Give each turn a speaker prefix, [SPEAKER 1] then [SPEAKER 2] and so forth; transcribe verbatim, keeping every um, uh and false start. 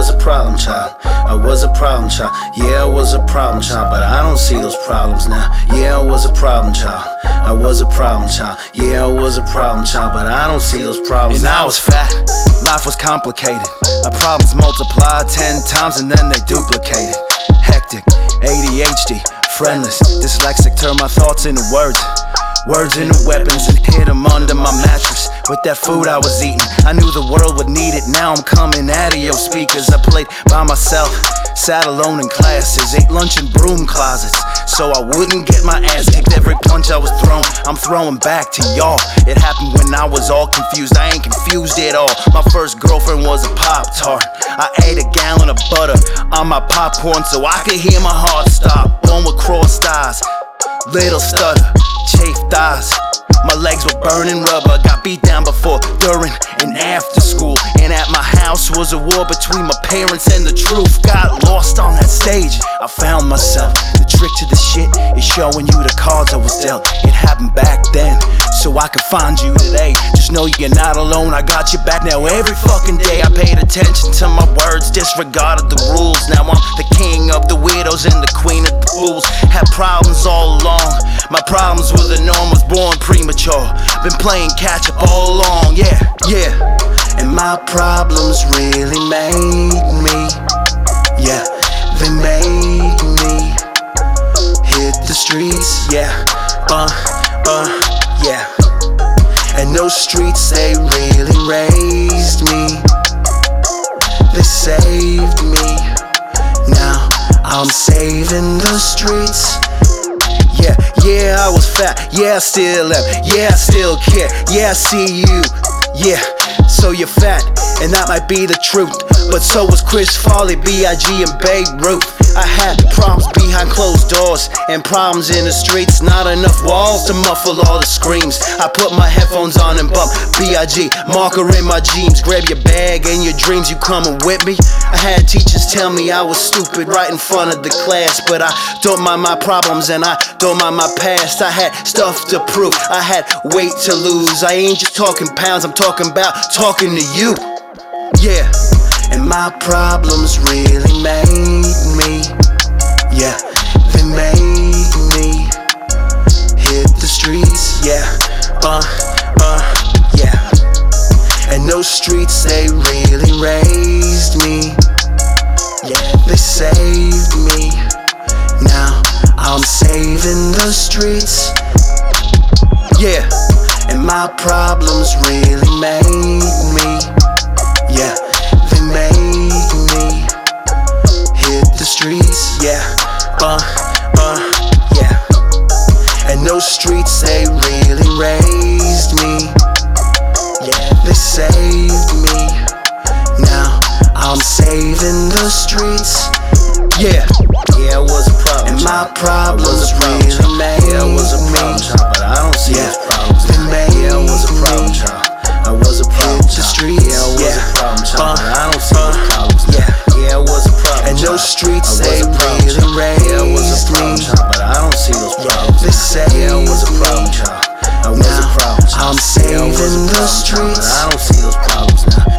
[SPEAKER 1] was a problem child. I was a problem child. Yeah, I was a problem child, but I don't see those problems now. Yeah, I was a problem child. I was a problem child. Yeah, I was a problem child, but I don't see those problems. And I was fat, life was complicated. My problems multiplied ten times and then they duplicated. Hectic, A D H D, friendless, dyslexic, turn my thoughts into words. Words into weapons and hid them under my mattress. With that food I was eating, I knew the world would need it. Now I'm coming out of your speakers. I played by myself, sat alone in classes, ate lunch in broom closets, so I wouldn't get my ass kicked every punch I was thrown. I'm throwing back to y'all. It happened when I was all confused. I ain't confused at all. My first girlfriend was a Pop-Tart. I ate a gallon of butter on my popcorn so I could hear my heart stop. Born with crossed eyes, little stutter, chafed eyes. My legs were burning rubber. Got beat down before, during, and after school. And at my house was a war between my parents and the truth. Got lost on that stage, I found myself. The trick to the shit is showing you the cards I was dealt. It happened back then, so I could find you today. Just know you're not alone, I got your back. Now every fucking day I paid attention to my words, disregarded the rules. Now I'm the king of the weirdos and the queen of the fools. Had problems all along, my problems were the norm. Was born premature, been playing catch up all along, yeah, yeah. And my problems really made me, yeah, they made me hit the streets, yeah, uh, uh, yeah. And those streets, they really raised me, they saved me. Now I'm saving the streets. Yeah, yeah, I was fat, yeah, I still am, yeah, I still care, yeah, I see you, yeah, so you're fat, and that might be the truth, but so was Chris Farley, B I G and Babe Ruth. I had problems behind closed doors, and problems in the streets, not enough walls to muffle all the screams. I put my headphones on and bump B I G, marker in my jeans, grab your bag and your dreams, you coming with me? I had teachers tell me I was stupid right in front of the class, but I don't mind my problems and I don't mind my past. I had stuff to prove, I had weight to lose. I ain't just talking pounds, I'm talking about talking to you, yeah. And my problems really made me, yeah, they made me hit the streets, yeah, uh, uh, yeah. And those streets, they really raised me, yeah, they saved me. Now I'm saving the streets, yeah. And my problems really made me, yeah, they made me hit the streets, yeah, uh, uh, yeah. And those streets, they really raised me, yeah, they saved me. Now I'm saving the streets, yeah. Yeah, it was a problem. And my problems really made me. Yeah, it was a problem, child, but I don't see those problems now. Yeah, it was a problem, child. I was a problem, child. Yeah, it was a problem, child, but I don't see those problems now. Yeah, it was a problem, and those streets, they really raised me. Yeah, it was a problem, child, but I don't see those problems now. Yeah, it was a problem, child. I was a problem, child. I'm saving the streets, but I don't see those problems now.